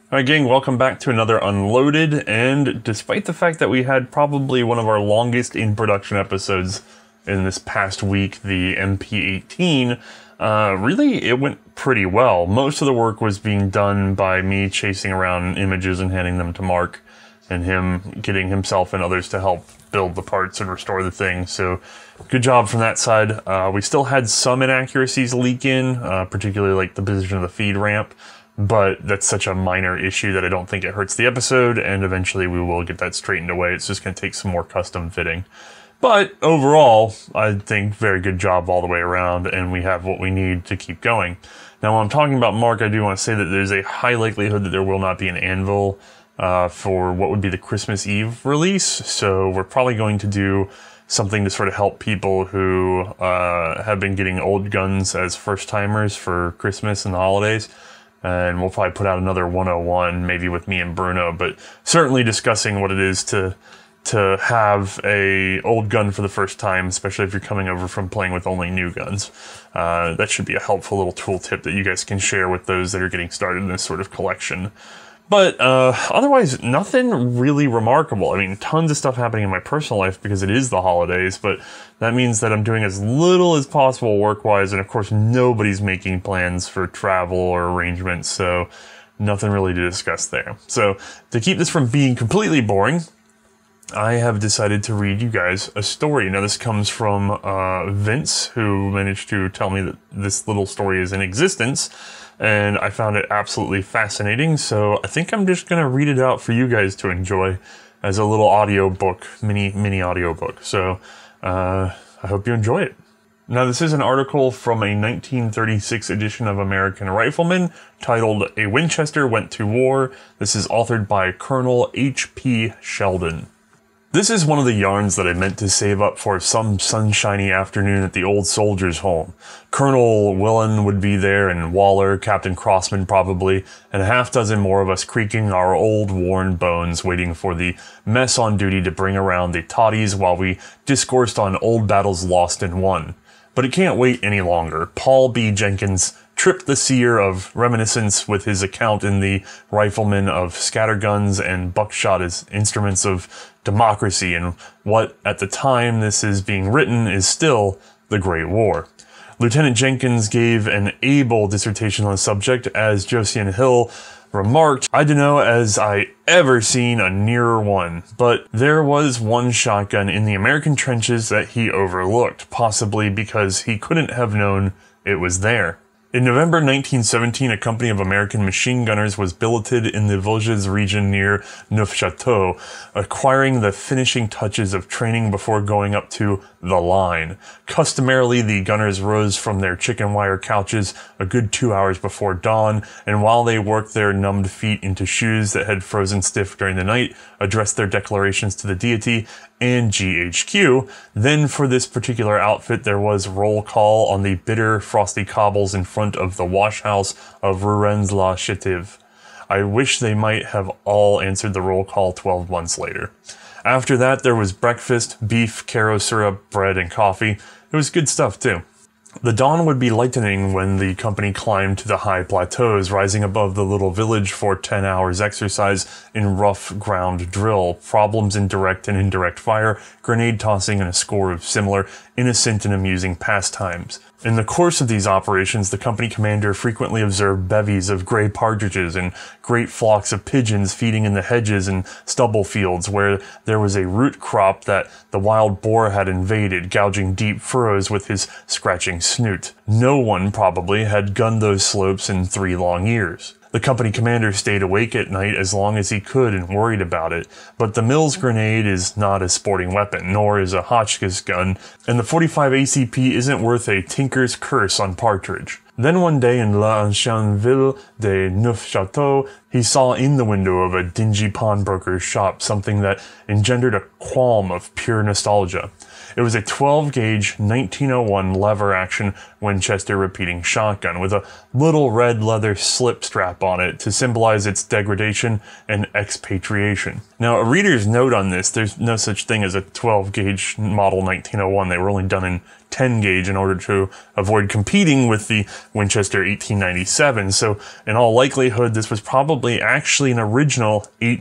Alright gang, welcome back to another Unloaded, and despite the fact that we had probably one of our longest in production episodes in this past week, the MP18, really it went pretty well. Most of the work was being done by me chasing around images and handing them to Mark, and him getting himself and others to help build the parts and restore the thing, so good job from that side. We still had some inaccuracies leak in, particularly like the position of the feed ramp, but that's such a minor issue that I don't think it hurts the episode, and eventually we will get that straightened away. It's just going to take some more custom fitting. But overall, I think very good job all the way around, and we have what we need to keep going. Now, when I'm talking about Mark, I do want to say that there's a high likelihood that there will not be an anvil for what would be the Christmas Eve release, so we're probably going to do something to sort of help people who have been getting old guns as first-timers for Christmas and the holidays. And we'll probably put out another 101, maybe with me and Bruno, but certainly discussing what it is to have a old gun for the first time, especially if you're coming over from playing with only new guns. That should be a helpful little tool tip that you guys can share with those that are getting started in this sort of collection. But otherwise, nothing really remarkable. I mean, tons of stuff happening in my personal life because it is the holidays, but that means that I'm doing as little as possible work-wise, and of course, nobody's making plans for travel or arrangements, so nothing really to discuss there. So, to keep this from being completely boring, I have decided to read you guys a story. Now, this comes from Vince, who managed to tell me that this little story is in existence, and I found it absolutely fascinating, so I think I'm just going to read it out for you guys to enjoy as a little audio book, mini audio book. So I hope you enjoy it. Now, this is an article from a 1936 edition of American Rifleman titled "A Winchester Went to War." This is authored by Colonel H.P. Sheldon. This is one of the yarns that I meant to save up for some sunshiny afternoon at the old soldiers' home. Colonel Willen would be there, and Waller, Captain Crossman probably, and a half-dozen more of us creaking our old worn bones waiting for the mess on duty to bring around the toddies while we discoursed on old battles lost and won. But it can't wait any longer. Paul B. Jenkins tripped the seer of reminiscence with his account in the Rifleman of scatterguns and buckshot as instruments of democracy, and what, at the time this is being written, is still the Great War. Lieutenant Jenkins gave an able dissertation on the subject, as Josian Hill remarked, "I dunno as I ever seen a nearer one, but there was one shotgun in the American trenches that he overlooked, possibly because he couldn't have known it was there." In November 1917, a company of American machine gunners was billeted in the Vosges region near Neufchâteau, acquiring the finishing touches of training before going up to the line. Customarily, the gunners rose from their chicken wire couches a good 2 hours before dawn, and while they worked their numbed feet into shoes that had frozen stiff during the night, addressed their declarations to the deity and GHQ. Then for this particular outfit, there was roll call on the bitter, frosty cobbles in front of the wash house of Rouen-la-Chétive. I wish they might have all answered the roll call 12 months later. After that, there was breakfast, beef, caro syrup, bread, and coffee. It was good stuff, too. The dawn would be lightening when the company climbed to the high plateaus, rising above the little village for 10 hours exercise in rough ground drill, problems in direct and indirect fire, grenade tossing, and a score of similar innocent and amusing pastimes. In the course of these operations, the company commander frequently observed bevies of gray partridges and great flocks of pigeons feeding in the hedges and stubble fields where there was a root crop that the wild boar had invaded, gouging deep furrows with his scratching snoot. No one, probably, had gunned those slopes in 3 long years. The company commander stayed awake at night as long as he could and worried about it, but the Mills grenade is not a sporting weapon, nor is a Hotchkiss gun, and the 45 ACP isn't worth a tinker's curse on partridge. Then one day in l'Ancienne Ville de Neufchâteau, he saw in the window of a dingy pawnbroker's shop something that engendered a qualm of pure nostalgia. It was a 12-gauge 1901 lever-action Winchester repeating shotgun with a little red leather slip strap on it to symbolize its degradation and expatriation. Now, a reader's note on this, there's no such thing as a 12-gauge model 1901. They were only done in 10-gauge in order to avoid competing with the Winchester 1897, so in all likelihood this was probably actually an original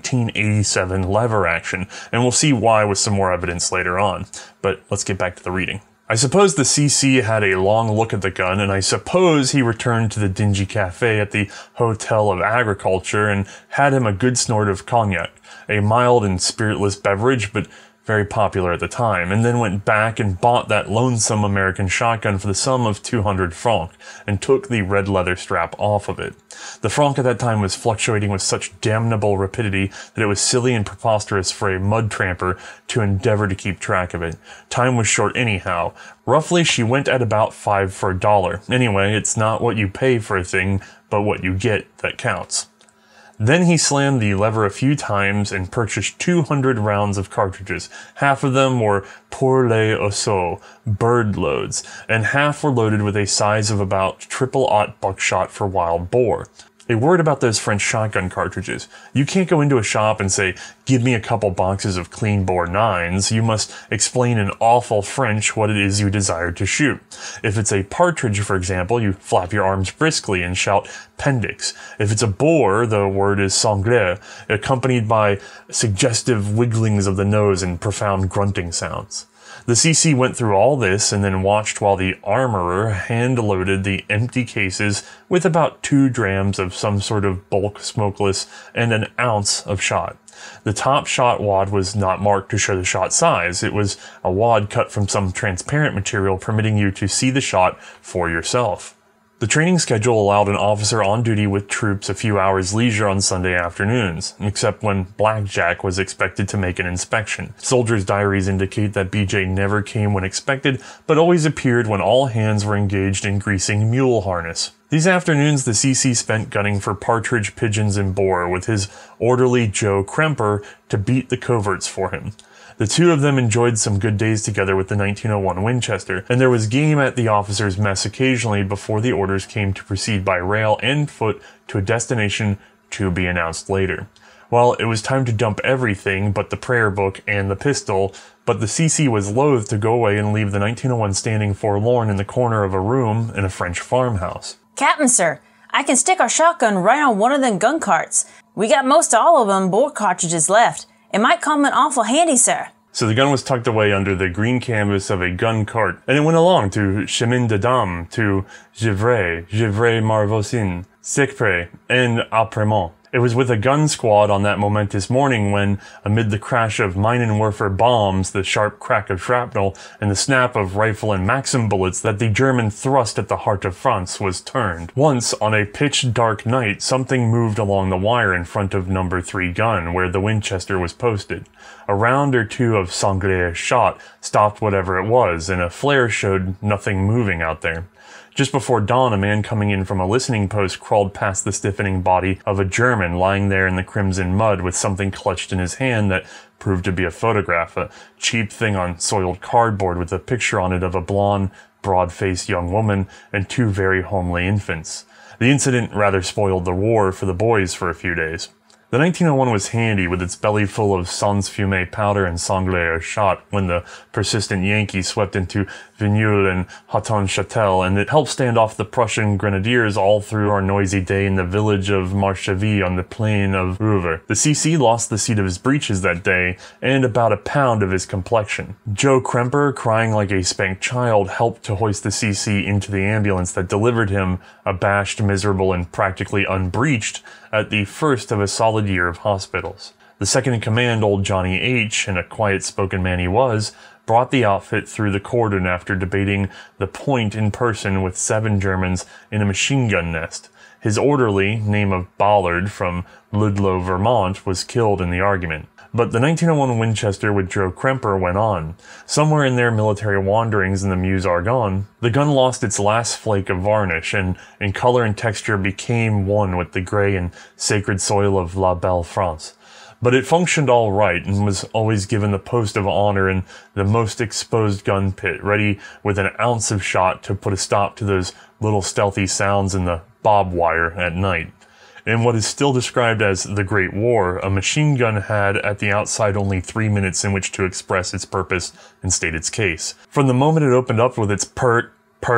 1887 lever action, and we'll see why with some more evidence later on. But let's get back to the reading. I suppose the CC had a long look at the gun, and I suppose he returned to the dingy cafe at the Hotel of Agriculture and had him a good snort of cognac, a mild and spiritless beverage, but very popular at the time, and then went back and bought that lonesome American shotgun for the sum of 200 francs, and took the red leather strap off of it. The franc at that time was fluctuating with such damnable rapidity that it was silly and preposterous for a mud tramper to endeavor to keep track of it. Time was short anyhow. Roughly, she went at about 5 for $1. Anyway, it's not what you pay for a thing, but what you get that counts. Then he slammed the lever a few times and purchased 200 rounds of cartridges. Half of them were pour les oiseaux, bird loads, and half were loaded with a size of about 0.00 buckshot for wild boar. A word about those French shotgun cartridges. You can't go into a shop and say, give me a couple boxes of clean bore 9s. You must explain in awful French what it is you desire to shoot. If it's a partridge, for example, you flap your arms briskly and shout pendix. If it's a boar, the word is sanglé, accompanied by suggestive wigglings of the nose and profound grunting sounds. The CC went through all this and then watched while the armorer hand-loaded the empty cases with about 2 drams of some sort of bulk smokeless and an ounce of shot. The top shot wad was not marked to show the shot size. It was a wad cut from some transparent material permitting you to see the shot for yourself. The training schedule allowed an officer on duty with troops a few hours leisure on Sunday afternoons, except when Blackjack was expected to make an inspection. Soldiers' diaries indicate that BJ never came when expected, but always appeared when all hands were engaged in greasing mule harness. These afternoons the CC spent gunning for partridge, pigeons, and boar, with his orderly Joe Kremper to beat the coverts for him. The two of them enjoyed some good days together with the 1901 Winchester, and there was game at the officers' mess occasionally before the orders came to proceed by rail and foot to a destination to be announced later. Well, it was time to dump everything but the prayer book and the pistol, but the CC was loath to go away and leave the 1901 standing forlorn in the corner of a room in a French farmhouse. Captain, sir, I can stick our shotgun right on one of them gun carts. We got most all of them bore cartridges left. It might come in awful handy, sir. So the gun was tucked away under the green canvas of a gun cart, and it went along to Chemin de Dame, to Givray, Givray-Marvaucin, Secpré, and Apremont. It was with a gun squad on that momentous morning when, amid the crash of Minenwerfer bombs, the sharp crack of shrapnel, and the snap of rifle and Maxim bullets, that the German thrust at the heart of France was turned. Once, on a pitch-dark night, something moved along the wire in front of No. 3 gun, where the Winchester was posted. A round or two of sanglé shot stopped whatever it was, and a flare showed nothing moving out there. Just before dawn, a man coming in from a listening post crawled past the stiffening body of a German lying there in the crimson mud with something clutched in his hand that proved to be a photograph, a cheap thing on soiled cardboard with a picture on it of a blonde, broad-faced young woman and 2 very homely infants. The incident rather spoiled the war for the boys for a few days. The 1901 was handy with its belly full of sans-fume powder and sanglé shot when the persistent Yankees swept into Vigneulles and Hauton-Châtel, and it helped stand off the Prussian grenadiers all through our noisy day in the village of Marcheville on the plain of Rouvre. The CC lost the seat of his breeches that day, and about a pound of his complexion. Joe Kremper, crying like a spanked child, helped to hoist the CC into the ambulance that delivered him, abashed, miserable, and practically unbreeched, at the first of a solid year of hospitals. The second-in-command, old Johnny H., and a quiet-spoken man he was, brought the outfit through the cordon after debating the point in person with 7 Germans in a machine-gun nest. His orderly, name of Ballard, from Ludlow, Vermont, was killed in the argument. But the 1901 Winchester with Joe Kremper went on. Somewhere in their military wanderings in the Meuse-Argonne, the gun lost its last flake of varnish, and in color and texture became one with the gray and sacred soil of La Belle France. But it functioned all right, and was always given the post of honor in the most exposed gun pit, ready with an ounce of shot to put a stop to those little stealthy sounds in the bob wire at night. In what is still described as the Great War, a machine gun had at the outside only 3 minutes in which to express its purpose and state its case. From the moment it opened up with its pert,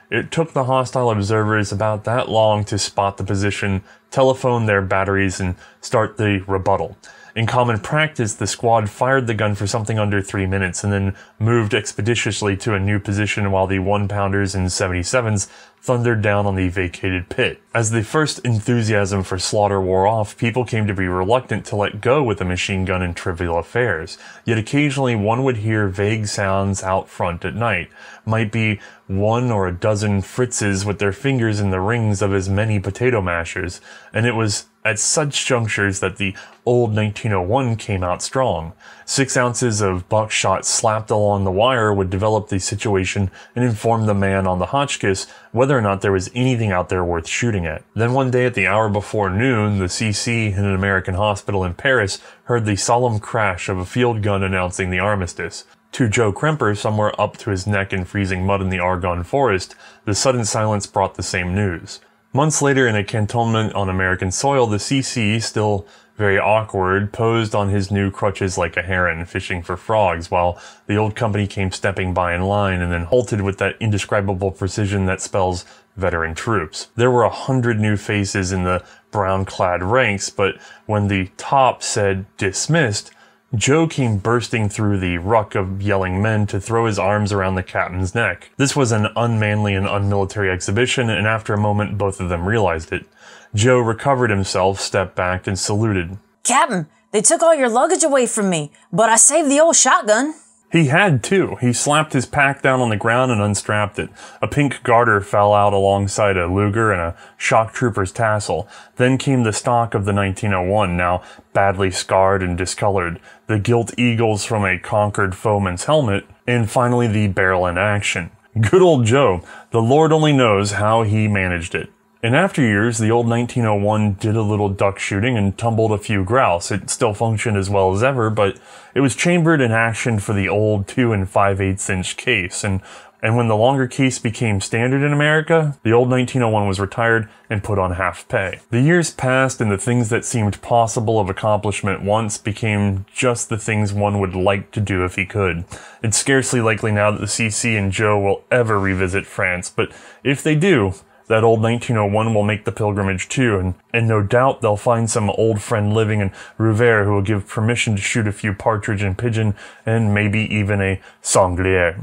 It took the hostile observers about that long to spot the position, telephone their batteries, and start the rebuttal. In common practice, the squad fired the gun for something under 3 minutes and then moved expeditiously to a new position while the 1-pounders and 77s thundered down on the vacated pit. As the first enthusiasm for slaughter wore off, people came to be reluctant to let go with a machine gun in trivial affairs. Yet occasionally one would hear vague sounds out front at night. Might be 1 or a dozen Fritzes with their fingers in the rings of as many potato mashers, and it was at such junctures that the old 1901 came out strong. 6 ounces of buckshot slapped along the wire would develop the situation and inform the man on the Hotchkiss whether or not there was anything out there worth shooting at. Then one day at the hour before noon, the CC in an American hospital in Paris heard the solemn crash of a field gun announcing the armistice. To Joe Kremper, somewhere up to his neck in freezing mud in the Argonne forest, the sudden silence brought the same news. Months later, in a cantonment on American soil, the CC, still very awkward, posed on his new crutches like a heron, fishing for frogs, while the old company came stepping by in line and then halted with that indescribable precision that spells veteran troops. There were 100 new faces in the brown-clad ranks, but when the top said dismissed, Joe came bursting through the ruck of yelling men to throw his arms around the captain's neck. This was an unmanly and unmilitary exhibition, and after a moment both of them realized it. Joe recovered himself, stepped back, and saluted. Captain, they took all your luggage away from me, but I saved the old shotgun. He had too. He slapped his pack down on the ground and unstrapped it. A pink garter fell out alongside a Luger and a shock trooper's tassel. Then came the stock of the 1901, now badly scarred and discolored, the gilt eagles from a conquered foeman's helmet, and finally the barrel in action. Good old Joe. The Lord only knows how he managed it. In after years, the old 1901 did a little duck shooting and tumbled a few grouse. It still functioned as well as ever, but it was chambered and actioned for the old 2 5/8 inch case. And when the longer case became standard in America, the old 1901 was retired and put on half pay. The years passed, and the things that seemed possible of accomplishment once became just the things one would like to do if he could. It's scarcely likely now that the CC and Joe will ever revisit France, but if they do, that old 1901 will make the pilgrimage too, and no doubt they'll find some old friend living in Rouvert who will give permission to shoot a few partridge and pigeon, and maybe even a sanglier.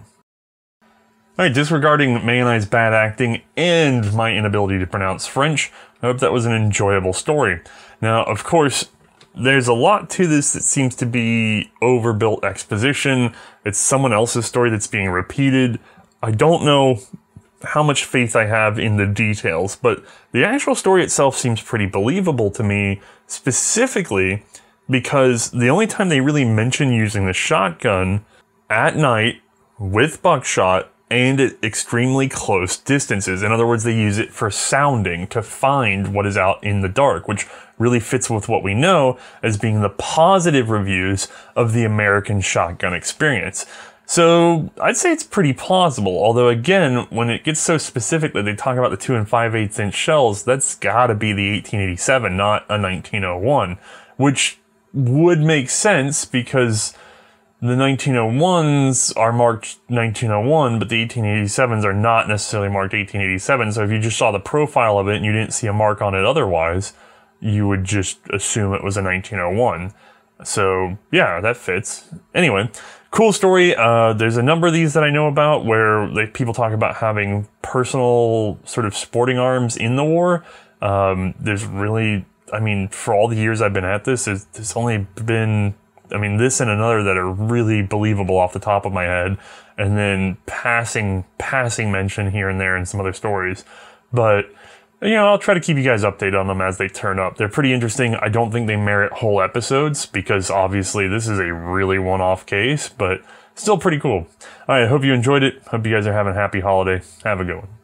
Alright, disregarding May and I's bad acting and my inability to pronounce French, I hope that was an enjoyable story. Now, of course, there's a lot to this that seems to be overbuilt exposition. It's someone else's story that's being repeated. I don't know how much faith I have in the details, but the actual story itself seems pretty believable to me, specifically because the only time they really mention using the shotgun at night with buckshot and at extremely close distances. In other words, they use it for sounding to find what is out in the dark, which really fits with what we know as being the positive reviews of the American shotgun experience. So I'd say it's pretty plausible, although again, when it gets so specific that they talk about the 2 5/8 inch shells, that's gotta be the 1887, not a 1901, which would make sense because the 1901s are marked 1901, but the 1887s are not necessarily marked 1887, so if you just saw the profile of it and you didn't see a mark on it otherwise, you would just assume it was a 1901. So yeah, that fits. Anyway, cool story. There's a number of these that I know about where people talk about having personal sort of sporting arms in the war. There's really, I mean, for all the years I've been at this, there's only been, I mean, this and another that are really believable off the top of my head. And then passing mention here and there in some other stories. But you know, I'll try to keep you guys updated on them as they turn up. They're pretty interesting. I don't think they merit whole episodes because obviously this is a really one-off case, but still pretty cool. All right, I hope you enjoyed it. Hope you guys are having a happy holiday. Have a good one.